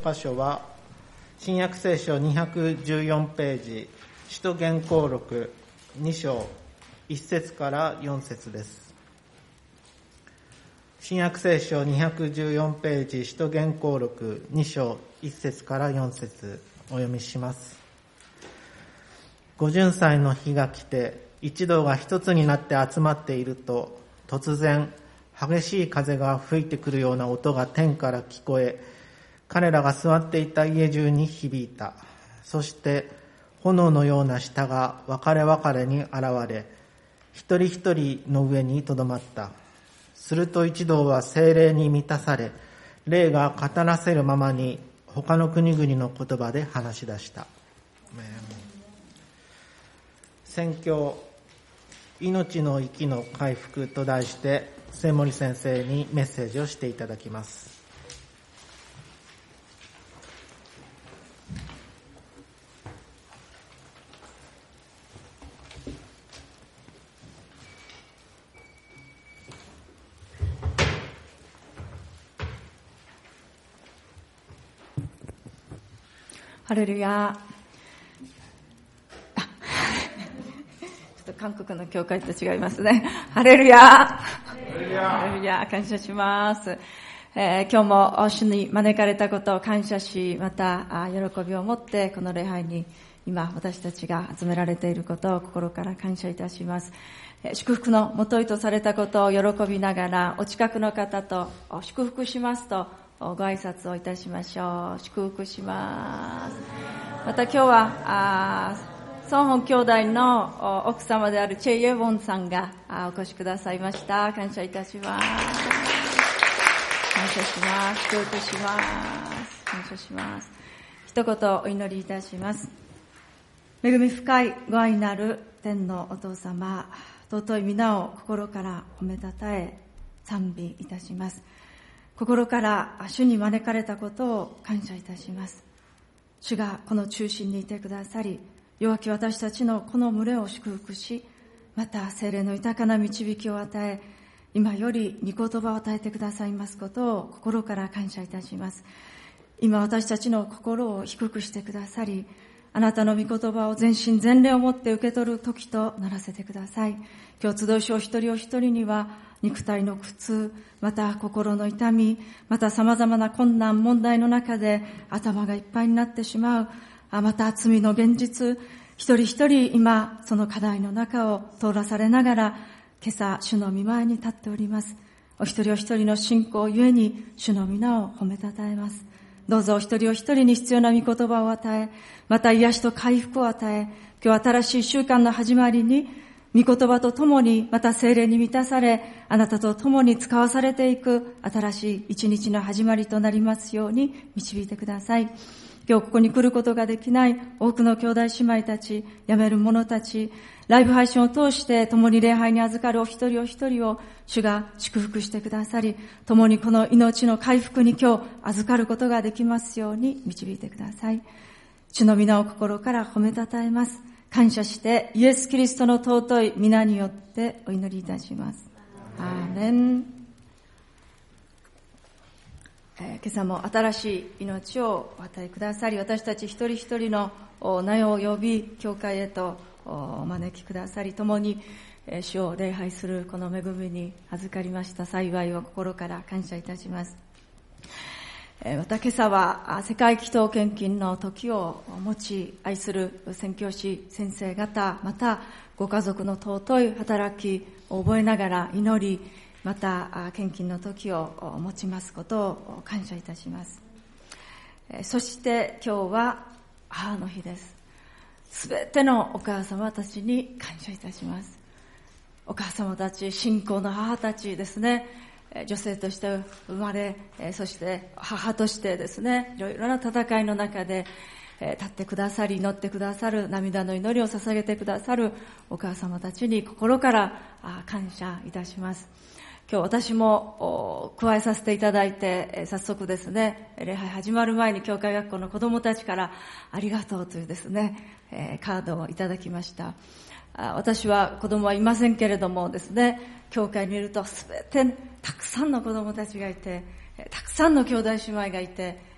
箇所は新約聖書214ページ、使徒言行録2章1節から4節です。新約聖書214ページ、使徒言行録2章1節から4節お読みします。五巡祭の日が来て、一同が一つになって集まっていると、突然激しい風が吹いてくるような音が天から聞こえ、彼らが座っていた家中に響いた。そして炎のような舌が分かれ分かれに現れ、一人一人の上にとどまった。すると一同は聖霊に満たされ、霊が語らせるままに他の国々の言葉で話し出した。宣教命の息の回復と題して瀬森先生にメッセージをしていただきます。 ハレルヤ。韓国の教会と違いますね。ハレルヤ。ハレルヤ。感謝します。今日も主に招かれたことを感謝し、また喜びを持ってこの礼拝に今私たちが集められていることを心から感謝いたします。祝福のもといとされたことを喜びながら、お近くの方と祝福しますとご挨拶をいたしましょう。祝福します。また今日はソンホン兄弟の奥様であるチェ・イェウォンさんがお越しくださいました。感謝いたします。感謝します。祝福します。感謝します。一言お祈りいたします。恵み深いご愛なる天のお父様、尊い皆を心から褒めたたえ賛美いたします。心から主に招かれたことを感謝いたします。主がこの中心にいてくださり、弱き私たちのこの群れを祝福し、また聖霊の豊かな導きを与え、今より御言葉を与えてくださいますことを心から感謝いたします。今私たちの心を低くしてくださり、あなたの御言葉を全身全霊をもって受け取る時とならせてください。今日集いしお一人お一人には肉体の苦痛、また心の痛み、また様々な困難問題の中で頭がいっぱいになってしまう、また罪の現実、一人一人今その課題の中を通らされながら、今朝主の御前に立っております。お一人お一人の信仰ゆえに主の皆を褒めたたえます。どうぞお一人お一人に必要な御言葉を与え、また癒しと回復を与え、今日新しい週間の始まりに御言葉とともに、また聖霊に満たされ、あなたとともに使わされていく新しい一日の始まりとなりますように導いてください。今日ここに来ることができない多くの兄弟姉妹たち、辞める者たち、ライブ配信を通して共に礼拝に預かるお一人お一人を主が祝福してくださり、共にこの命の回復に今日預かることができますように導いてください。主の皆を心から褒めたたえます。感謝してイエス・キリストの尊い皆によってお祈りいたします。アーメン。今朝も新しい命をお与えくださり、私たち一人一人の名を呼び、教会へとお招きくださり、共に主を礼拝するこの恵みに預かりました幸いを心から感謝いたします。また今朝は世界祈祷献金の時を持ち、愛する宣教師先生方、またご家族の尊い働きを覚えながら祈り、また献金の時を持ちますことを感謝いたします。そして今日は母の日です。すべてのお母様たちに感謝いたします。お母様たち、信仰の母たちですね。女性として生まれ、そして母としてですね、いろいろな戦いの中で立ってくださり、祈ってくださる、涙の祈りを捧げてくださるお母様たちに心から感謝いたします。今日私も加えさせていただいて、早速ですね、礼拝始まる前に教会学校の子どもたちからありがとうというですね、カードをいただきました。私は子供はいませんけれどもですね、教会にいるとすべてたくさんの子供たちがいて、たくさんの兄弟姉妹がいて、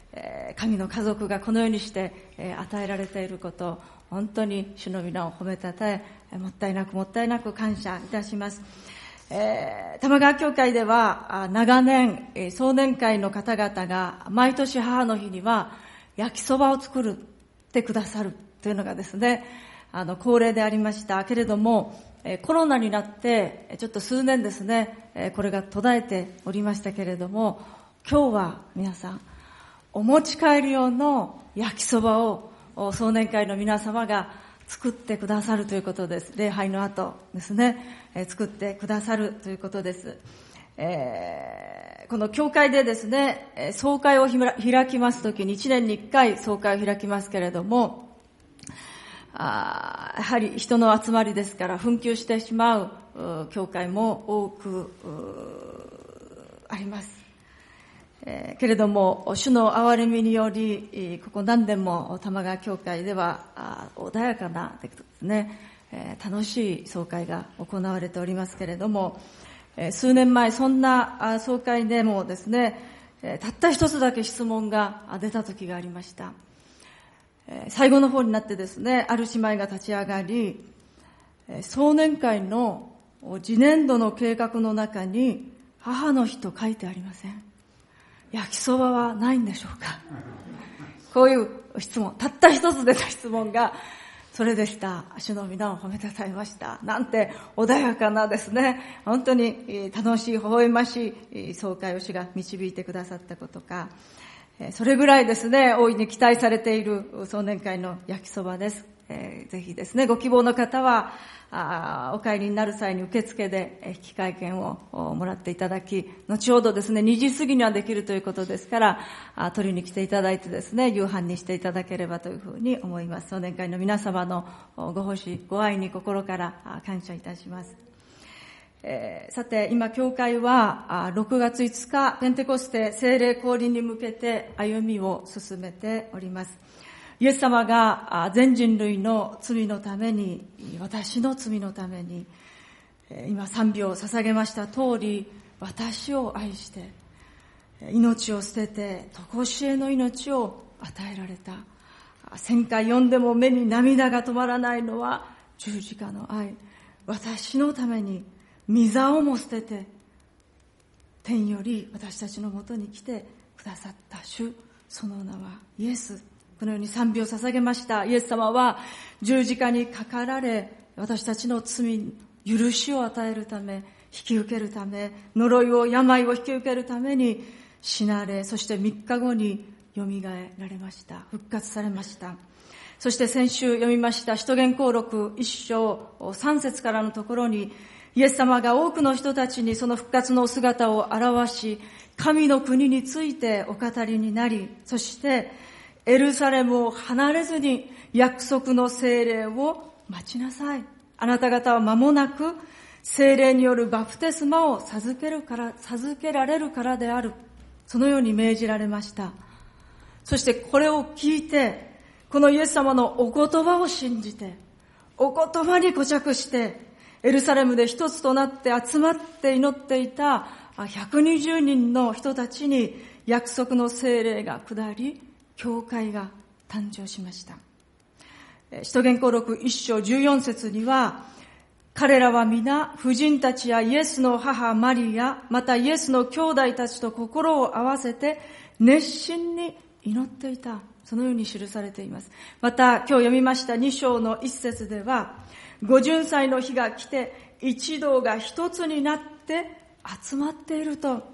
神の家族がこのようにして与えられていること、本当に主の皆を褒めたたえ、もったいなく感謝いたします。玉川教会では長年壮年会の方々が毎年母の日には焼きそばを作ってくださるというのがですね、恒例でありましたけれども、コロナになってちょっと数年ですね、これが途絶えておりましたけれども、今日は皆さんお持ち帰り用の焼きそばを壮年会の皆様が作ってくださるということです。礼拝の後ですね、作ってくださるということです。この教会でですね、総会を開きますときに1年に1回総会を開きますけれども、やはり人の集まりですから紛糾してしまう教会も多くあります。けれども主の憐れみにより、ここ何年も玉川教会では穏やかなですね、楽しい総会が行われておりますけれども、数年前そんな総会でもですね、たった一つだけ質問が出た時がありました。最後の方になってですね、ある姉妹が立ち上がり、壮年会の次年度の計画の中に母の日と書いてありません。焼きそばはないんでしょうか。こういう質問、たった一つ出た質問がそれでした。主の皆を褒めたたえました。なんて穏やかなですね、本当に楽しい微笑ましい総会を主が導いてくださったことか、それぐらいですね、大いに期待されている壮年会の焼きそばです。ぜひですね、ご希望の方はお帰りになる際に受付で引換券をもらっていただき、後ほどですね2時過ぎにはできるということですから取りに来ていただいてですね、夕飯にしていただければというふうに思います。壮年会の皆様のご奉仕ご愛に心から感謝いたします。さて今教会は6月5日ペンテコステ聖霊降臨に向けて歩みを進めております。イエス様が全人類の罪のために、私の罪のために、今賛美を捧げました通り、私を愛して、命を捨てて、常しえの命を与えられた。1000回読んでも目に涙が止まらないのは十字架の愛。私のために、御座をも捨てて、天より私たちのもとに来てくださった主、その名はイエス。このように賛美を捧げました。イエス様は十字架にかかられ、私たちの罪、許しを与えるため、引き受けるため、呪いを、病を引き受けるために死なれ、そして3日後によみがえられました。復活されました。そして先週読みました使徒言行録1章3節からのところに、イエス様が多くの人たちにその復活のお姿を表し、神の国についてお語りになり、そしてエルサレムを離れずに約束の聖霊を待ちなさい。あなた方は間もなく聖霊によるバプテスマを授けられるからである。そのように命じられました。そしてこれを聞いて、このイエス様のお言葉を信じて、お言葉に固着して、エルサレムで一つとなって集まって祈っていた120人の人たちに約束の聖霊が下り、教会が誕生しました。使徒言行録1章14節には、彼らは皆婦人たちやイエスの母マリア、またイエスの兄弟たちと心を合わせて熱心に祈っていた。そのように記されています。また今日読みました2章の1節では、ご巡祭の日が来て一同が一つになって集まっていると。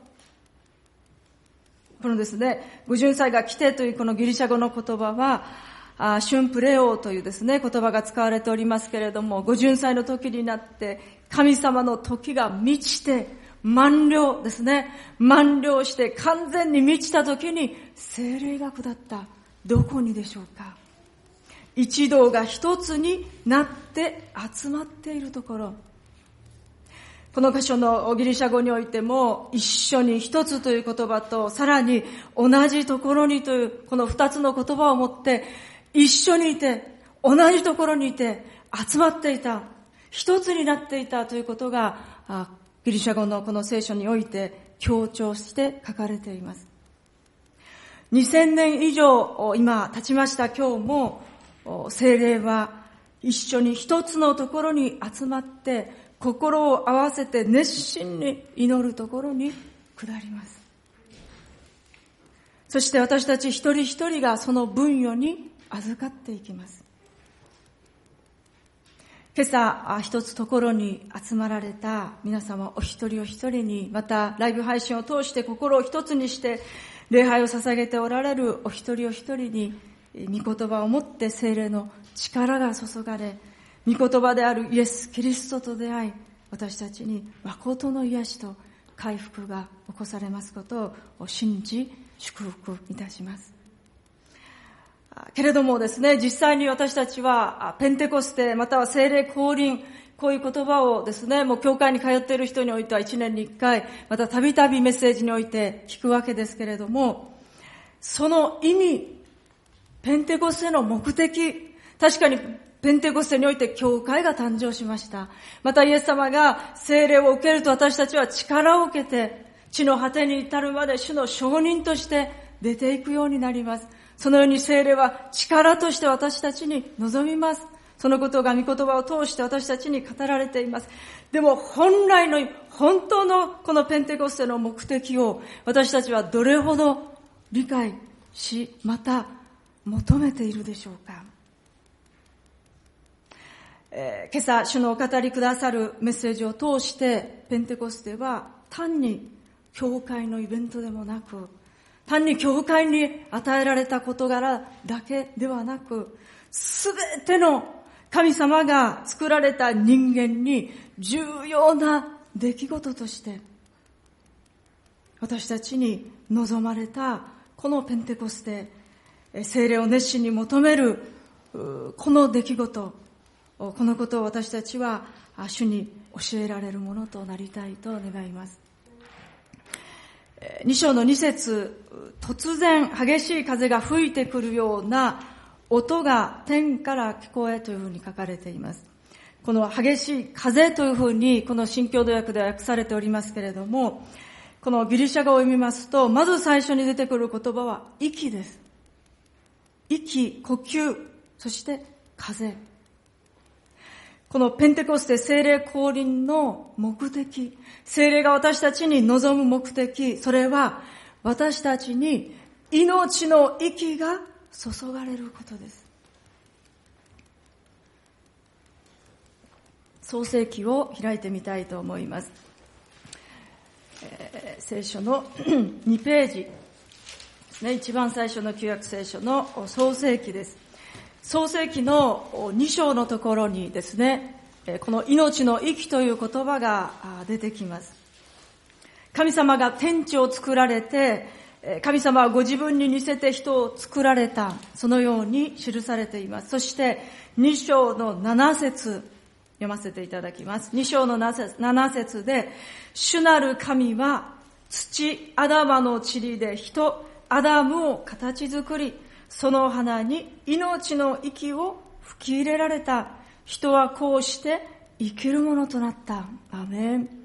このですね、ご巡祭が来てというこのギリシャ語の言葉は、シュンプレオというですね、言葉が使われておりますけれども、ご巡祭の時になって、神様の時が満ちて、満了ですね、満了して完全に満ちた時に、聖霊が下った。どこにでしょうか。一同が一つになって集まっているところ。この箇所のギリシャ語においても、一緒に一つという言葉と、さらに同じところにという、この二つの言葉を持って、一緒にいて、同じところにいて、集まっていた、一つになっていたということが、ギリシャ語のこの聖書において強調して書かれています。 2000年以上今経ちました今日も、聖霊は一緒に一つのところに集まって心を合わせて熱心に祈るところに下ります。そして私たち一人一人がその分与に預かっていきます。今朝一つところに集まられた皆様お一人お一人に、またライブ配信を通して心を一つにして礼拝を捧げておられるお一人お一人に、御言葉をもって聖霊の力が注がれ、御言葉であるイエス・キリストと出会い、私たちに誠の癒しと回復が起こされますことを信じ祝福いたします。けれどもですね、実際に私たちはペンテコステまたは聖霊降臨、こういう言葉をですね、もう教会に通っている人においては1年に1回、またたびたびメッセージにおいて聞くわけですけれども、その意味、ペンテコステの目的、確かにペンテコステにおいて教会が誕生しました。またイエス様が聖霊を受けると私たちは力を受けて、地の果てに至るまで主の証人として出ていくようになります。そのように聖霊は力として私たちに臨みます。そのことが御言葉を通して私たちに語られています。でも本来の本当のこのペンテコステの目的を私たちはどれほど理解し、また求めているでしょうか。今朝主のお語りくださるメッセージを通してペンテコステは単に教会のイベントでもなく、単に教会に与えられた事柄だけではなく、すべての神様が作られた人間に重要な出来事として私たちに望まれたこのペンテコステ、聖霊を熱心に求めるこの出来事、このことを私たちは主に教えられるものとなりたいと願います。2章の2節、突然激しい風が吹いてくるような音が天から聞こえというふうに書かれています。この激しい風というふうにこの新共同訳では訳されておりますけれども、このギリシャ語を読みますと、まず最初に出てくる言葉は息です。息、呼吸、そして風。このペンテコステ聖霊降臨の目的、聖霊が私たちに望む目的、それは私たちに命の息が注がれることです。創世記を開いてみたいと思います。聖書の2ページですね、一番最初の旧約聖書の創世記です。創世記の2章のところにですね、この命の息という言葉が出てきます。神様が天地を作られて、神様はご自分に似せて人を作られた、そのように記されています。そして2章の7節読ませていただきます。2章の7節で、主なる神は土アダマの塵で人アダムを形作り、その花に命の息を吹き入れられた。人はこうして生きるものとなった。アーメン。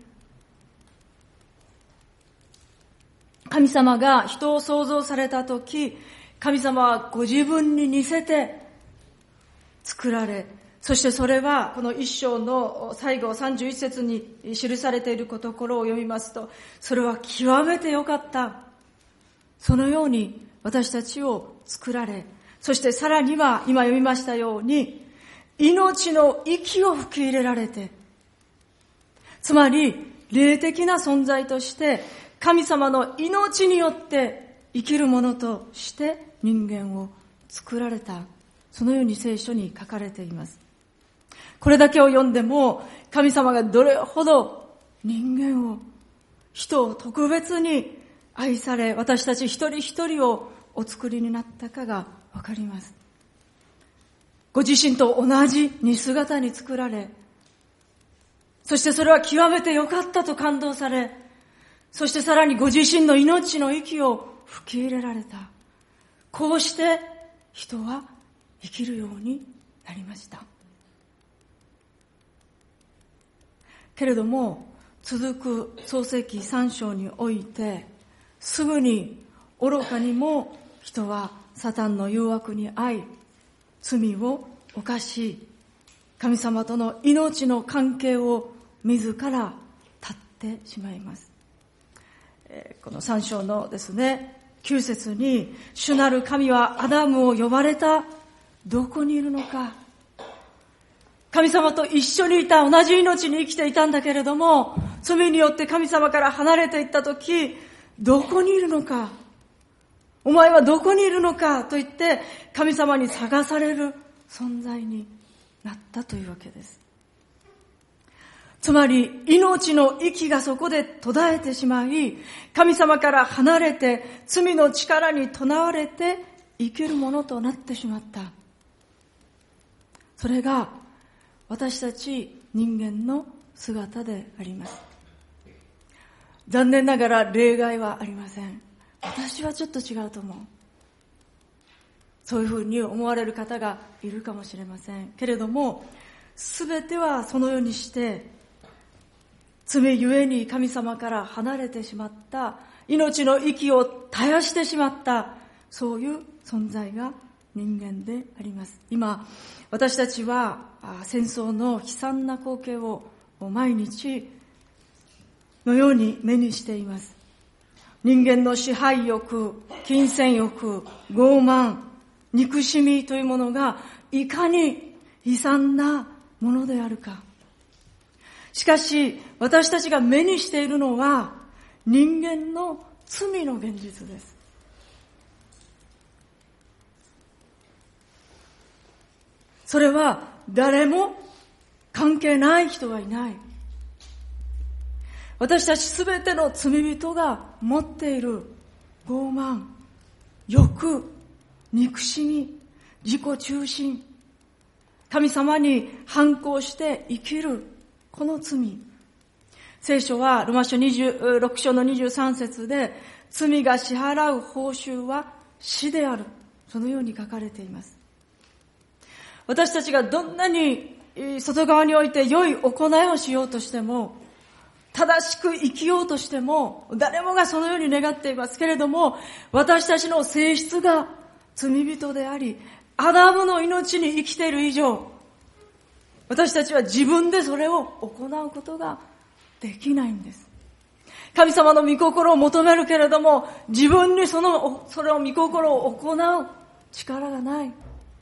神様が人を創造されたとき、神様はご自分に似せて作られ、そしてそれはこの一章の最後31節に記されているところを読みますと、それは極めて良かった。そのように私たちを作られ、そしてさらには今読みましたように、命の息を吹き入れられて、つまり霊的な存在として神様の命によって生きるものとして人間を作られた。そのように聖書に書かれています。これだけを読んでも神様がどれほど人間を、人を特別に愛され、私たち一人一人をお作りになったかがわかります。ご自身と同じ似姿に作られ、そしてそれは極めて良かったと感動され、そしてさらにご自身の命の息を吹き入れられた。こうして人は生きるようになりました。けれども続く創世記3章において、すぐに愚かにも人はサタンの誘惑に遭い、罪を犯し、神様との命の関係を自ら絶ってしまいます。この3章のですね、9節に、主なる神はアダムを呼ばれた。どこにいるのか。神様と一緒にいた、同じ命に生きていたんだけれども、罪によって神様から離れていったとき、どこにいるのか。お前はどこにいるのかと言って、神様に探される存在になったというわけです。つまり、命の息がそこで途絶えてしまい、神様から離れて、罪の力にとらわれて生きるものとなってしまった。それが、私たち人間の姿であります。残念ながら例外はありません。私はちょっと違うと思う。そういうふうに思われる方がいるかもしれません。けれども、すべてはそのようにして、罪ゆえに神様から離れてしまった、命の息を絶やしてしまった、そういう存在が人間であります。今、私たちは戦争の悲惨な光景を毎日のように目にしています。人間の支配欲、金銭欲、傲慢、憎しみというものがいかに悲惨なものであるか。しかし、私たちが目にしているのは人間の罪の現実です。それは誰も関係ない人はいない。私たちすべての罪人が持っている傲慢、欲、憎しみ、自己中心、神様に反抗して生きるこの罪。聖書はローマ書26章の23節で、罪が支払う報酬は死である。そのように書かれています。私たちがどんなに外側において良い行いをしようとしても、正しく生きようとしても、誰もがそのように願っていますけれども、私たちの性質が罪人であり、アダムの命に生きている以上、私たちは自分でそれを行うことができないんです。神様の御心を求めるけれども、自分にそれを御心を行う力がない。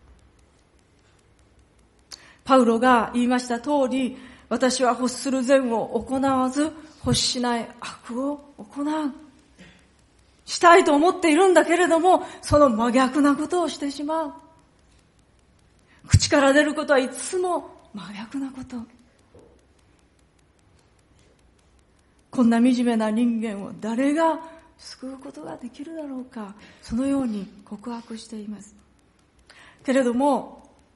パウロが言いました通り、私は欲する善を行わず、欲しない悪を行う。したいと思っているんだけれども、その真逆なことをしてしまう。口から出ることはいつも真逆なこと。こんな惨めな人間を誰が救うことができるだろうか。そのように告白しています。けれども、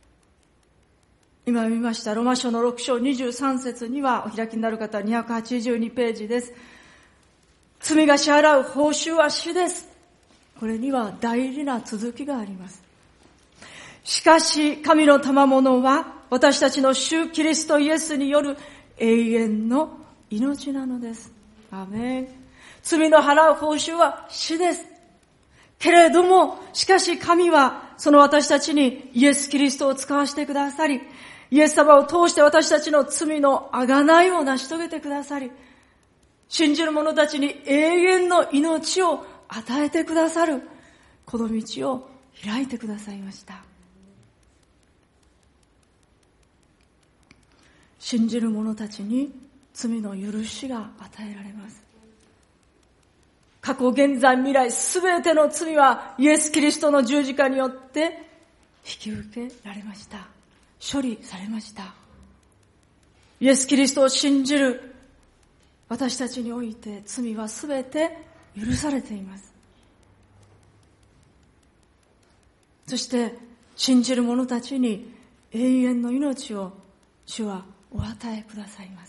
今見ましたロマ書の6章23節には、お開きになる方は282ページです。罪が支払う報酬は死です。これには大事な続きがあります。しかし神の賜物は私たちの主キリストイエスによる永遠の命なのです。アメン。罪の払う報酬は死です。けれども、しかし神はその私たちにイエスキリストを使わせてくださり、イエス様を通して私たちの罪の贖いを成し遂げてくださり、信じる者たちに永遠の命を与えてくださる、この道を開いてくださいました。信じる者たちに罪の許しが与えられます。過去、現在、未来、すべての罪はイエス・キリストの十字架によって引き受けられました。処理されました。イエス・キリストを信じる私たちにおいて罪はすべて許されています。そして信じる者たちに永遠の命を主はお与えくださいます。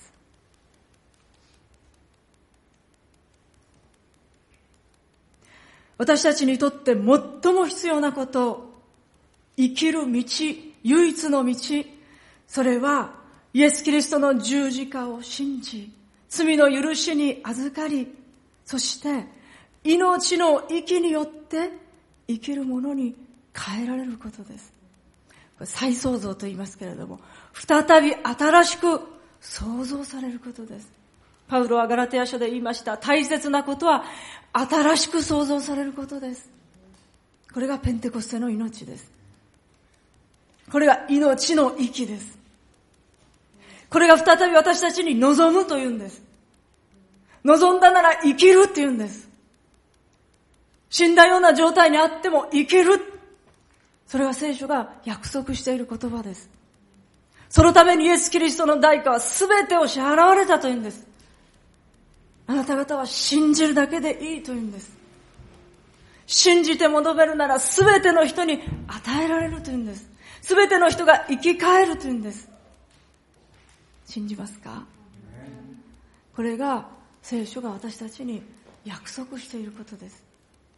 私たちにとって最も必要なこと、生きる道、唯一の道、それはイエス・キリストの十字架を信じ、罪の許しに預かり、そして命の息によって生きるものに変えられることです。これ再創造と言いますけれども、再び新しく創造されることです。パウロはガラテヤ書で言いました。大切なことは新しく創造されることです。これがペンテコステの命です。これが命の息です。これが再び私たちに望むというんです。望んだなら生きるっていうんです。死んだような状態にあっても生きる。それは聖書が約束している言葉です。そのためにイエス・キリストの代価は全てを支払われたというんです。あなた方は信じるだけでいいというんです。信じて求めるなら全ての人に与えられるというんです。全ての人が生き返るというんです。信じますか？これが聖書が私たちに約束していることです。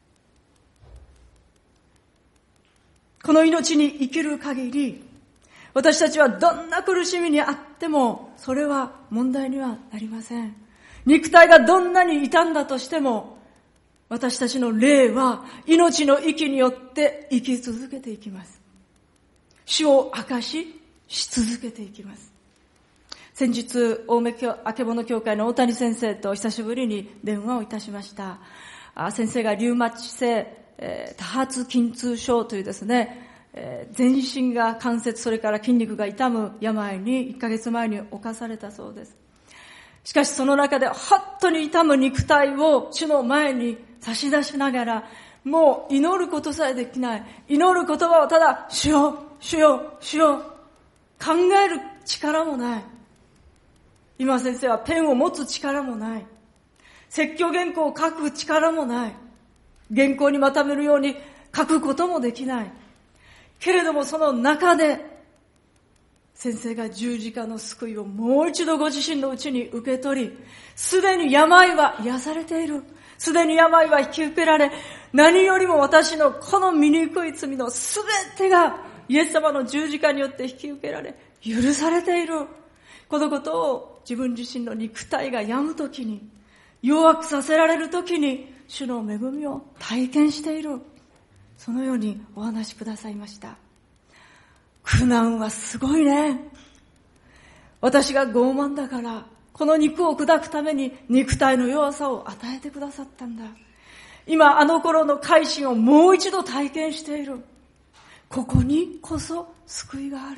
この命に生きる限り、私たちはどんな苦しみにあってもそれは問題にはなりません。肉体がどんなに傷んだとしても、私たちの霊は命の息によって生き続けていきます。主を証し続けていきます。先日、青梅あけぼの教会の大谷先生と久しぶりに電話をいたしました。先生がリウマチ性多発筋痛症というですね、全身が関節、それから筋肉が痛む病に1ヶ月前に侵されたそうです。しかしその中で本当に痛む肉体を主の前に差し出しながら、もう祈ることさえできない。祈る言葉をただ、主よ、主よ、主よ、考える力もない。今先生はペンを持つ力もない。説教原稿を書く力もない。原稿にまとめるように書くこともできない。けれどもその中で、先生が十字架の救いをもう一度ご自身のうちに受け取り、すでに病は癒されている。すでに病は引き受けられ、何よりも私のこの醜い罪のすべてがイエス様の十字架によって引き受けられ、許されている。このことを自分自身の肉体が病むときに、弱くさせられるときに、主の恵みを体験している。そのようにお話しくださいました。苦難はすごいね。私が傲慢だから、この肉を砕くために肉体の弱さを与えてくださったんだ。今あの頃の改心をもう一度体験している。ここにこそ救いがある。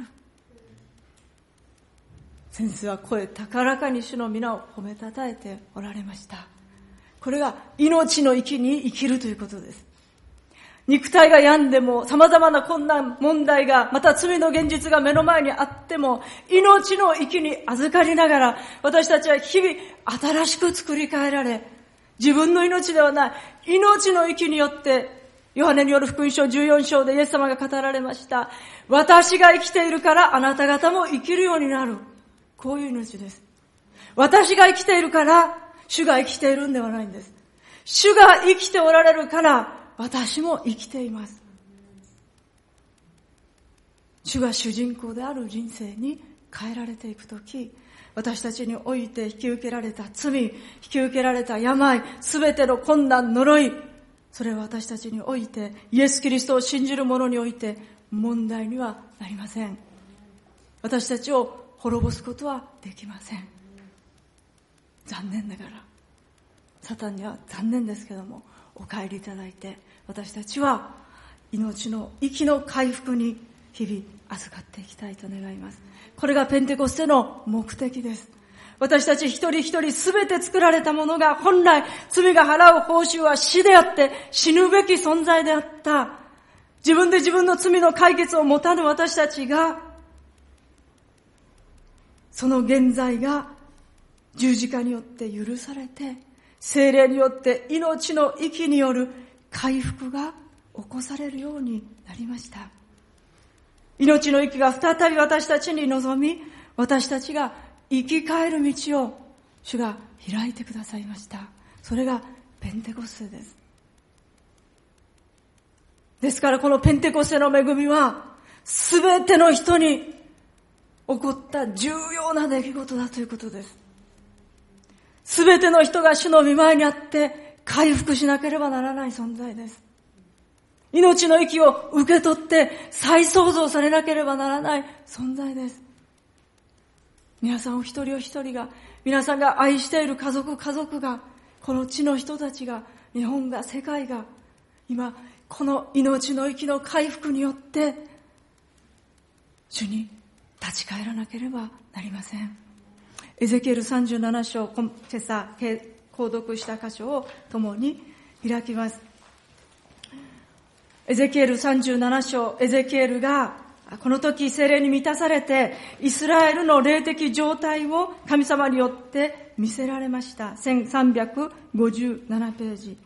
先生は声高らかに主の皆を褒めたたえておられました。これが命の息に生きるということです。肉体が病んでも、様々な困難、問題が、また罪の現実が目の前にあっても、命の息に預かりながら、私たちは日々新しく作り変えられ、自分の命ではない、命の息によって、ヨハネによる福音書14章でイエス様が語られました。私が生きているからあなた方も生きるようになる。こういう命です。私が生きているから、主が生きているんではないんです。主が生きておられるから、私も生きています。主が主人公である人生に変えられていくとき、私たちにおいて引き受けられた罪、引き受けられた病、すべての困難、呪い、それは私たちにおいて、イエス・キリストを信じる者において問題にはなりません。私たちを滅ぼすことはできません。残念ながら、サタンには残念ですけども、お帰りいただいて、私たちは命の息の回復に日々預かっていきたいと願います。これがペンテコステの目的です。私たち一人一人すべて作られたものが本来罪が払う報酬は死であって死ぬべき存在であった。自分で自分の罪の解決を持たぬ私たちが、その現在が十字架によって許されて、聖霊によって命の息による回復が起こされるようになりました。命の息が再び私たちに臨み、私たちが生き返る道を主が開いてくださいました。それがペンテコステです。ですからこのペンテコステの恵みはすべての人に起こった重要な出来事だということです。すべての人が主の御前にあって回復しなければならない存在です。 命の息を受け取って再創造されなければならない存在です。皆さんお一人お一人が、皆さんが愛している家族が、この地の人たちが、日本が、世界が、今この命の息の回復によって主に立ち返らなければなりません。エゼキエル37章、今朝購読した箇所を共に開きます。エゼキエル37章、エゼキエルがこの時聖霊に満たされてイスラエルの霊的状態を神様によって見せられました。1357ページ。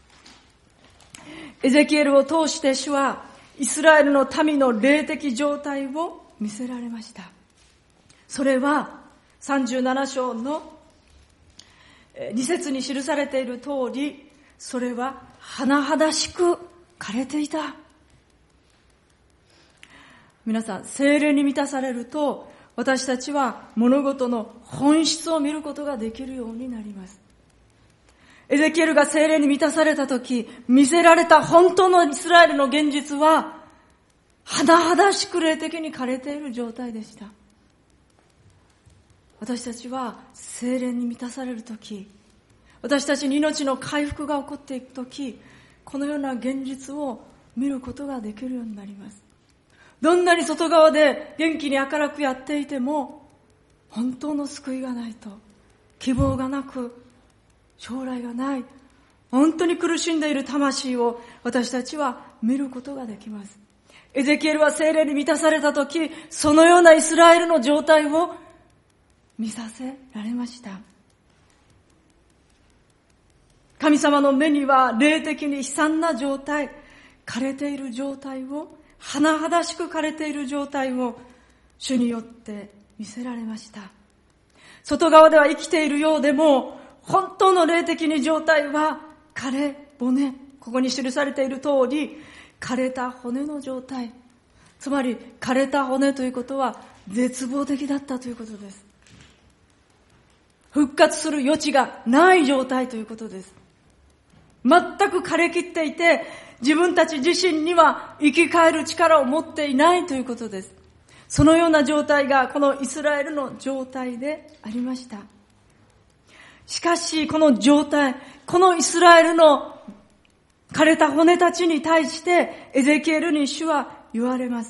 エゼキエルを通して主はイスラエルの民の霊的状態を見せられました。それは37章の2節に記されている通り、それは甚だしく枯れていた。皆さん、聖霊に満たされると、私たちは物事の本質を見ることができるようになります。エゼキエルが聖霊に満たされたとき、見せられた本当のイスラエルの現実は、甚だしく霊的に枯れている状態でした。私たちは聖霊に満たされるとき、私たちに命の回復が起こっていくとき、このような現実を見ることができるようになります。どんなに外側で元気に明るくやっていても、本当の救いがないと、希望がなく、将来がない、本当に苦しんでいる魂を私たちは見ることができます。エゼキエルは聖霊に満たされたとき、そのようなイスラエルの状態を見させられました。神様の目には霊的に悲惨な状態、枯れている状態を、甚だしく枯れている状態を主によって見せられました。外側では生きているようでも、本当の霊的に状態は枯れ骨、ここに記されている通り、枯れた骨の状態。つまり枯れた骨ということは絶望的だったということです。復活する余地がない状態ということです。全く枯れきっていて、自分たち自身には生き返る力を持っていないということです。そのような状態がこのイスラエルの状態でありました。しかしこの状態、このイスラエルの枯れた骨たちに対してエゼキエルに主は言われます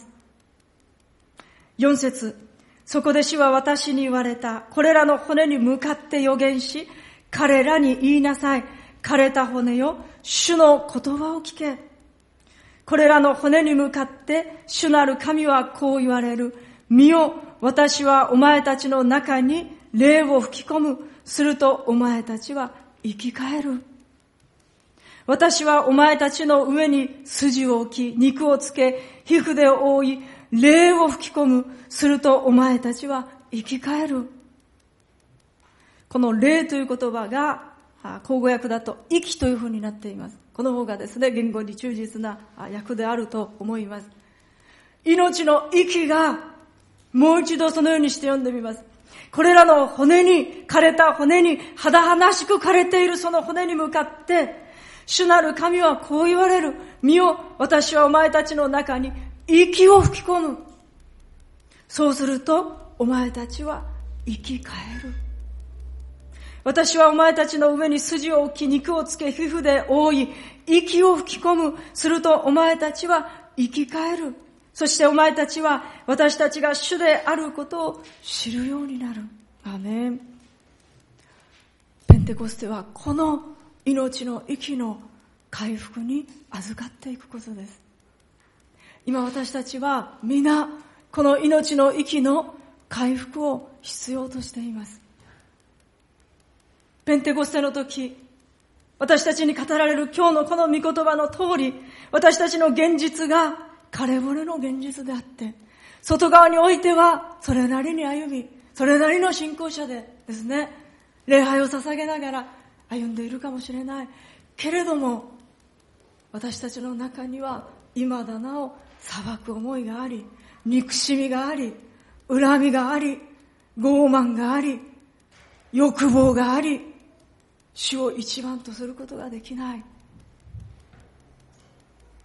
。4節、そこで主は私に言われた。これらの骨に向かって予言し、彼らに言いなさい。枯れた骨よ、主の言葉を聞け。これらの骨に向かって主なる神はこう言われる。見よ、私はお前たちの中に霊を吹き込む。するとお前たちは生き返る。私はお前たちの上に筋を置き、肉をつけ、皮膚で覆い、霊を吹き込む。するとお前たちは生き返る。この霊という言葉が口語訳だと息というふうになっています。この方がですね、言語に忠実な訳であると思います。命の息が、もう一度そのようにして読んでみます。これらの骨に、枯れた骨に、甚しく枯れているその骨に向かって、主なる神はこう言われる。見よ、私はお前たちの中に息を吹き込む。そうすると、お前たちは生き返る。私はお前たちの上に筋を置き、肉をつけ、皮膚で覆い、息を吹き込む。するとお前たちは生き返る。そしてお前たちは私たちが主であることを知るようになる。アーメン。ペンテコステはこの命の息の回復に預かっていくことです。今私たちは皆この命の息の回復を必要としています。ペンテコステの時、私たちに語られる今日のこの御言葉の通り、私たちの現実が枯れ骨の現実であって、外側においてはそれなりに歩み、それなりの信仰者でですね、礼拝を捧げながら歩んでいるかもしれない。けれども、私たちの中には未だなお裁く思いがあり、憎しみがあり、恨みがあり、傲慢があり、欲望があり、主を一番とすることができない。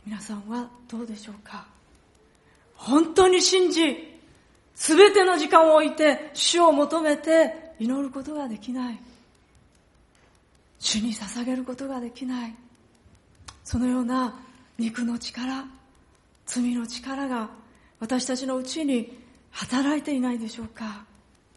皆さんはどうでしょうか。本当に信じ、すべての時間を置いて主を求めて祈ることができない。主に捧げることができない。そのような肉の力、罪の力が私たちのうちに働いていないでしょうか。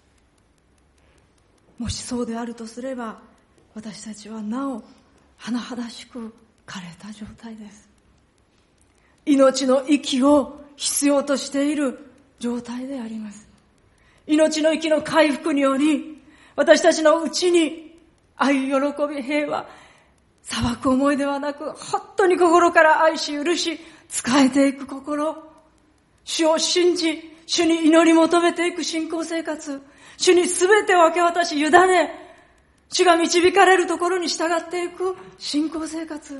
もしそうであるとすれば、私たちはなお甚だしく枯れた状態です。命の息を必要としている状態であります。命の息の回復により、私たちのうちに愛、喜び、平和、裁く思いではなく、本当に心から愛し許し、仕えていく心、主を信じ、主に祈り求めていく信仰生活、主に全てを明け渡し委ね、主が導かれるところに従っていく信仰生活。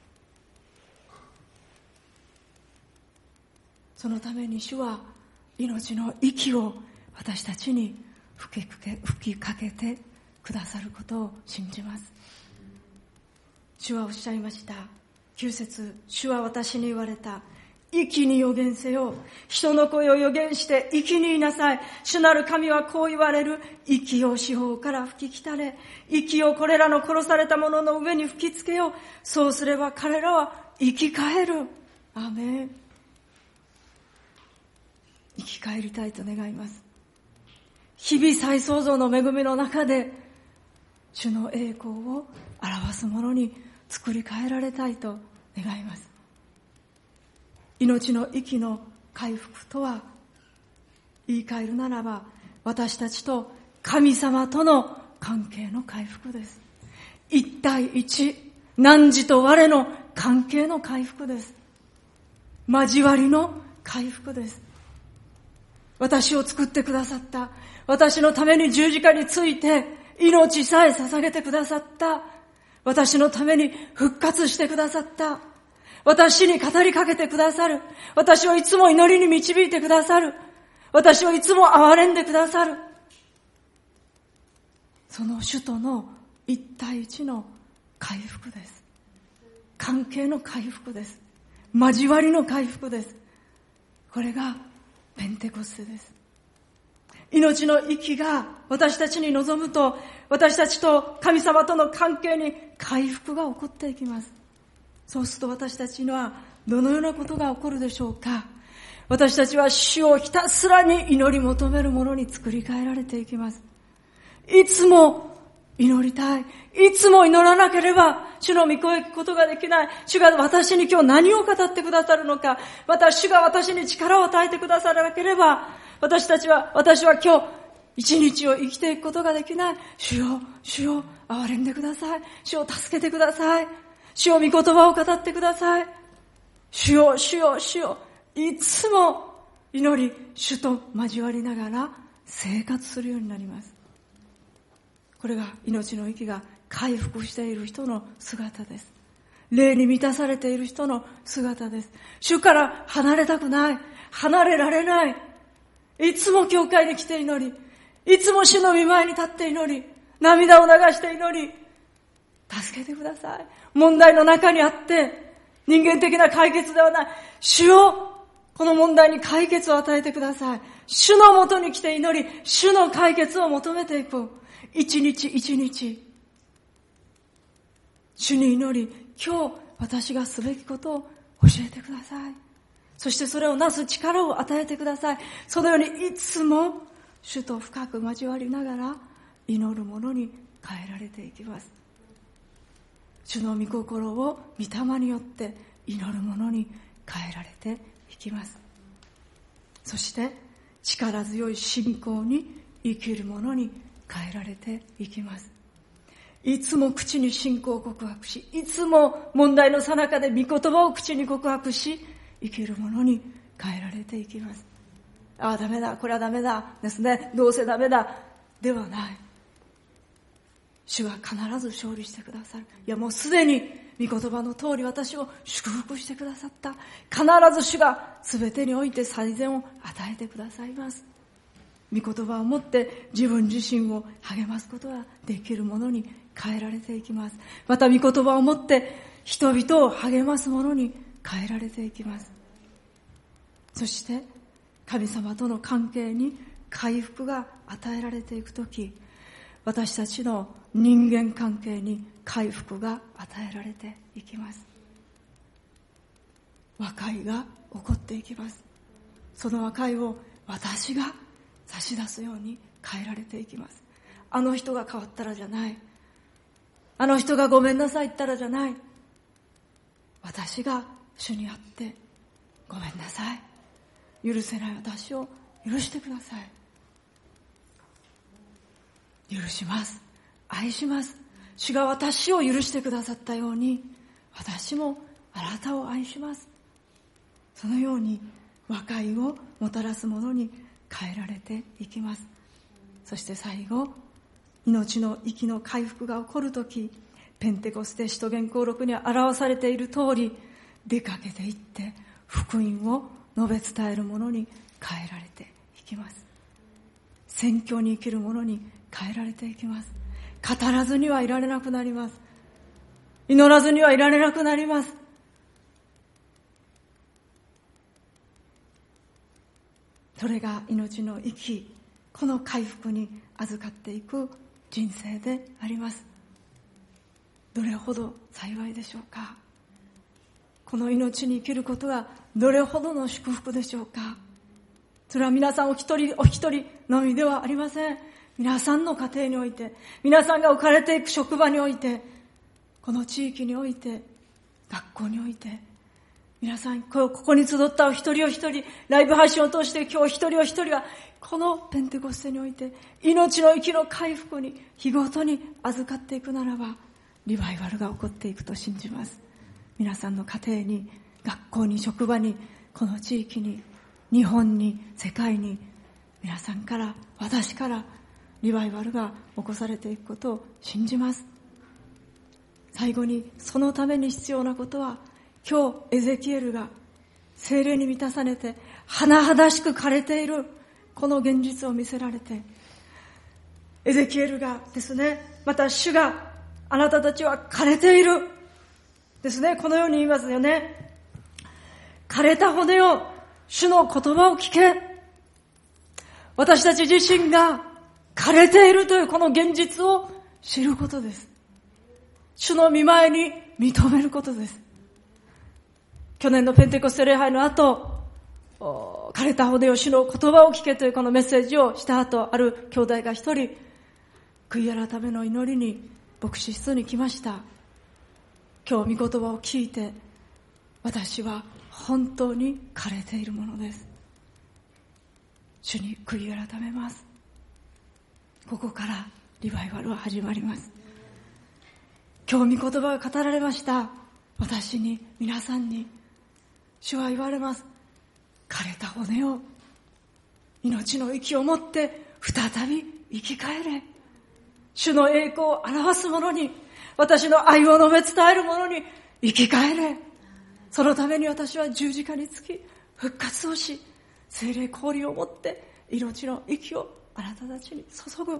そのために主は命の息を私たちに吹きかけてくださることを信じます。主はおっしゃいました。9節、主は私に言われた。息に予言せよ。人の声を予言して息に言いなさい。主なる神はこう言われる。息を四方から吹き来れ。息をこれらの殺された者の上に吹きつけよう。そうすれば彼らは生き返る。アーメン。生き返りたいと願います。日々再創造の恵みの中で主の栄光を表すものに作り変えられたいと願います。命の息の回復とは、言い換えるならば私たちと神様との関係の回復です。一対一、汝と我の関係の回復です。交わりの回復です。私を作ってくださった、私のために十字架について命さえ捧げてくださった、私のために復活してくださった、私に語りかけてくださる、私をいつも祈りに導いてくださる、私をいつも憐れんでくださる、その主との一対一の回復です。関係の回復です。交わりの回復です。これがペンテコステです。命の息が私たちに臨むと、私たちと神様との関係に回復が起こっていきます。そうすると私たちにはどのようなことが起こるでしょうか。私たちは主をひたすらに祈り求めるものに作り変えられていきます。いつも祈りたい。いつも祈らなければ主の御声を聞くことができない。主が私に今日何を語ってくださるのか。また主が私に力を与えてくださらなければ、私は今日一日を生きていくことができない。主よ、主よ、憐れんでください。主を助けてください。主よ、御言葉を語ってください。主よ、主よ、主よ。いつも祈り、主と交わりながら生活するようになります。これが命の息が回復している人の姿です。霊に満たされている人の姿です。主から離れたくない。離れられない。いつも教会に来て祈り、いつも主の御前に立って祈り、涙を流して祈り、助けてください。問題の中にあって人間的な解決ではない。主よ、この問題に解決を与えてください。主のもとに来て祈り、主の解決を求めていく。一日一日主に祈り、今日私がすべきことを教えてください。そしてそれをなす力を与えてください。そのようにいつも主と深く交わりながら祈るものに変えられていきます。主の御心を御霊によって祈るものに変えられていきます。そして力強い信仰に生きるものに変えられていきます。いつも口に信仰を告白し、いつも問題の最中で御言葉を口に告白し、生きるものに変えられていきます。ああダメだ、これはダメだですね、どうせダメだではない。主は必ず勝利してくださる。いや、もうすでに御言葉の通り私を祝福してくださった。必ず主が全てにおいて最善を与えてくださいます。御言葉を持って自分自身を励ますことができるものに変えられていきます。また御言葉を持って人々を励ますものに変えられていきます。そして神様との関係に回復が与えられていくとき、私たちの人間関係に回復が与えられていきます。和解が起こっていきます。その和解を私が差し出すように変えられていきます。あの人が変わったらじゃない。あの人がごめんなさい言ったらじゃない。私が主に会ってごめんなさい。許せない私を許してください。許します。愛します。主が私を許してくださったように、私もあなたを愛します。そのように和解をもたらすものに変えられていきます。そして最後、命の息の回復が起こるとき、ペンテコステ使徒言行録に表されている通り、出かけていって福音を述べ伝えるものに変えられていきます。宣教に生きるものに変えられていきます。語らずにはいられなくなります。祈らずにはいられなくなります。それが命の生き、この回復に預かっていく人生であります。どれほど幸いでしょうか。この命に生きることがどれほどの祝福でしょうか。それは皆さんお一人お一人のみではありません。皆さんの家庭において、皆さんが置かれていく職場において、この地域において、学校において、皆さんここに集ったお一人お一人、ライブ配信を通して今日一人お一人がこのペンテコステにおいて命の息の回復に日ごとに預かっていくならば、リバイバルが起こっていくと信じます。皆さんの家庭に、学校に、職場に、この地域に、日本に、世界に、皆さんから、私からリバイバルが起こされていくことを信じます。最後に、そのために必要なことは、今日エゼキエルが聖霊に満たされて甚だしく枯れているこの現実を見せられて、エゼキエルがですね、また主があなたたちは枯れているですね、このように言いますよね。枯れた骨を、主の言葉を聞け。私たち自身が枯れているというこの現実を知ることです。主の御前に認めることです。去年のペンテコステ礼拝の後、枯れた骨を、主の言葉を聞けというこのメッセージをした後、ある兄弟が一人悔い改めの祈りに牧師室に来ました。今日御言葉を聞いて、私は本当に枯れているものです。主に悔い改めます。ここからリバイバルは始まります。今日御言葉が語られました。私に、皆さんに、主は言われます。枯れた骨を、命の息を持って再び生き返れ。主の栄光を表すものに、私の愛を述べ伝えるものに生き返れ。そのために私は十字架につき復活をし、聖霊氷を持って命の息をあなたたちに注ぐ。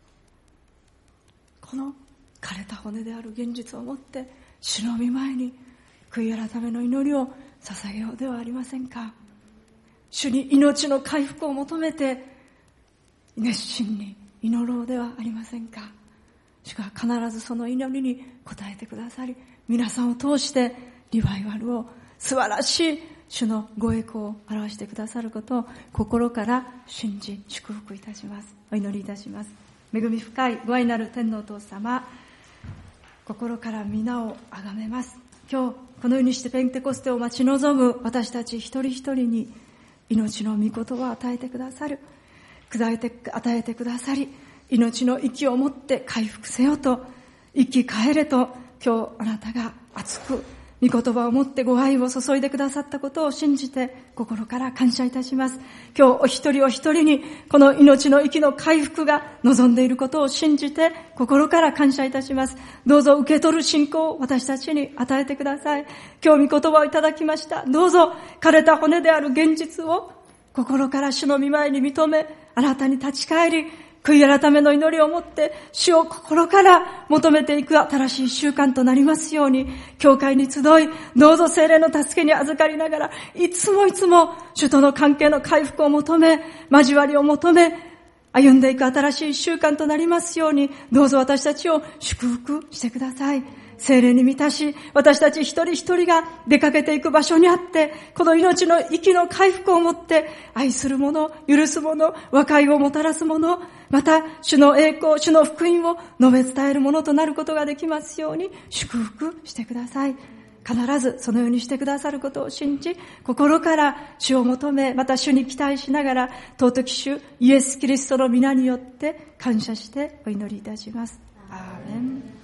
この枯れた骨である現実をもって主の御前に悔い改めの祈りを捧げようではありませんか。主に命の回復を求めて熱心に祈ろうではありませんか。主が必ずその祈りに応えてくださり、皆さんを通してリバイバルを、素晴らしい主のご栄光を表してくださることを心から信じ祝福いたします。お祈りいたします。恵み深いご愛なる天のお父様、心から皆をあがめます。今日このようにしてペンテコステを待ち望む私たち一人一人に命の御言葉を与えてくださる、与えてくださり、命の息を持って回復せよと、生き返れと、今日あなたが熱く御言葉を持ってご愛を注いでくださったことを信じて心から感謝いたします。今日お一人お一人にこの命の息の回復が望んでいることを信じて心から感謝いたします。どうぞ受け取る信仰を私たちに与えてください。今日御言葉をいただきました。どうぞ枯れた骨である現実を心から主の御前に認め、あなたに立ち返り、 悔い改めの祈りを持って主を心から求めていく新しい習慣となりますように、教会に集い、どうぞ聖霊の助けに預かりながら、いつも主との関係の回復を求め、交わりを求め、歩んでいく新しい習慣となりますように、どうぞ私たちを祝福してください。聖霊に満たし、私たち一人一人が出かけていく場所にあって、この命の息の回復をもって、愛する者、許す者、和解をもたらす者、また主の栄光、主の福音を述べ伝える者となることができますように祝福してください。必ずそのようにしてくださることを信じ、心から主を求め、また主に期待しながら、尊き主イエス・キリストの皆によって感謝してお祈りいたします。アーメン。